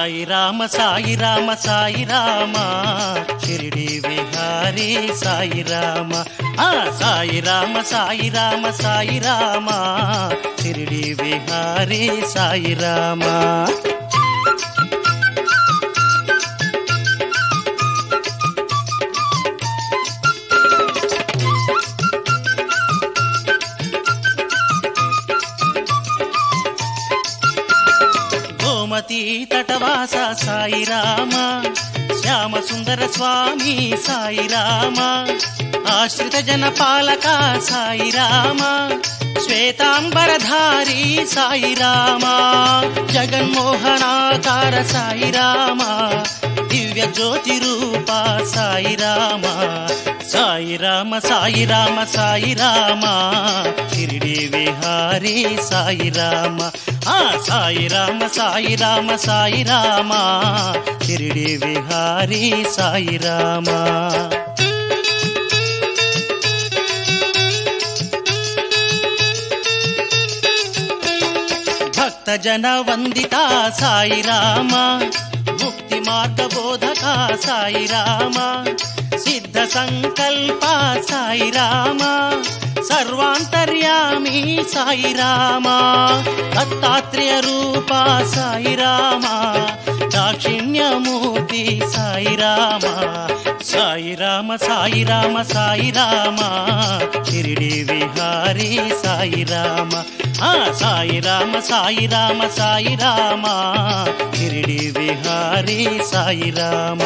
సాయి రామ సాయి రామ సాయి రామ షిరిడి విహారీ సాయి రామ. సాయి రామ సాయి రామ సాయి రామ షిరిడి విహారీ సాయి రామ. గోమతీ తటవాస సాయి రామ శ్యామ సుందర స్వామి సాయి రామ. ఆశ్రిత జన పాలక సాయి రామ శ్వేతాంబరధారి సాయి రామ. జగన్మోహనాకార సాయి రామ దివ్య జ్యోతి రూప సాయి రామ. సాయి రామ సాయి రామ సాయి రామ షిరిడి విహారీ సాయి రామ. సాయి రామ సాయి రామ సాయి రామ షిరిడి విహారీ సాయి రామ. భక్త జన వందిత సాయి రామ ముక్తి మార్గ బోధక సాయి రామ. సిద్ధ సంకల్ప సాయి రామ సర్వాంతర్యామి సాయి రామ. దత్తాత్రేయ రూప సాయి రామ దాక్షిణ్యమూర్తి సాయి రామ. సాయి రామ సాయి రామ సాయి రామ షిరిడి విహారీ సాయి రామ. సాయి రామ సాయి రామ సాయి రామ షిరిడి విహారీ సాయి రామ.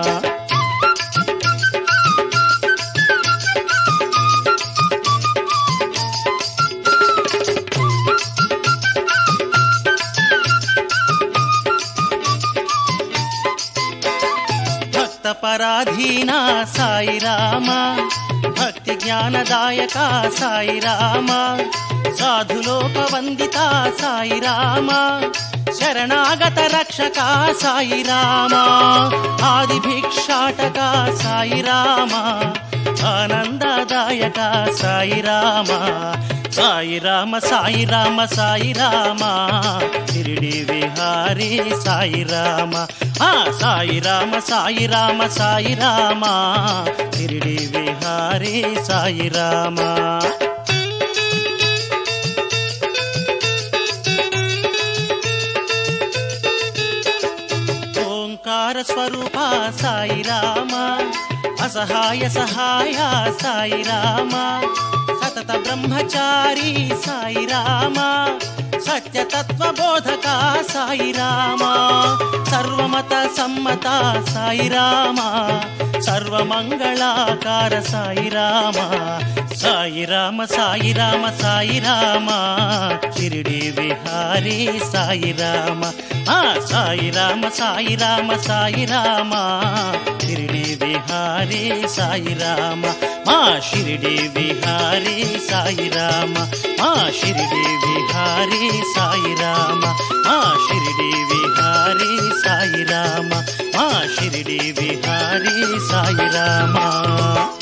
పరాధీన సాయి రామ భక్తి జ్ఞానదాయక సాయి రామ. సాధులోక వందిత సాయి రామ శరణాగత రక్షక సాయి రామ. ఆది భిక్షాటక సాయి రామ ఆనందదాయక సాయి రామ. సాయి రామ సాయి రామ సాయి రామ షిరిడి విహారీ సాయి రామ. సాయి రామ సాయి రామ సాయి రామ షిరిడి విహారీ సాయి రామ. ఓంకార స్వరూప సాయి రామ అసహాయ సహాయ సాయి రామ. సతత బ్రహ్మచారి సాయి రామ సత్యతత్వ బోధక సాయి రామ. సర్వమత సమ్మత సాయి రామ సర్వమంగళాకార సాయి రామ. సాయి రామ సాయి రామ సాయి రామ షిరిడి విహారీ సాయి రామ. సాయి రామ సాయి రామ సాయి రామ షిరిడి విహారీ సాయి రామ. మా షిరిడి విహారీ సాయి రామ. మా షిరిడి విహారీ సాయి రామ. మా షిరిడి విహారీ సాయి రామ. మా షిరిడి విహారీ సాయి రామ.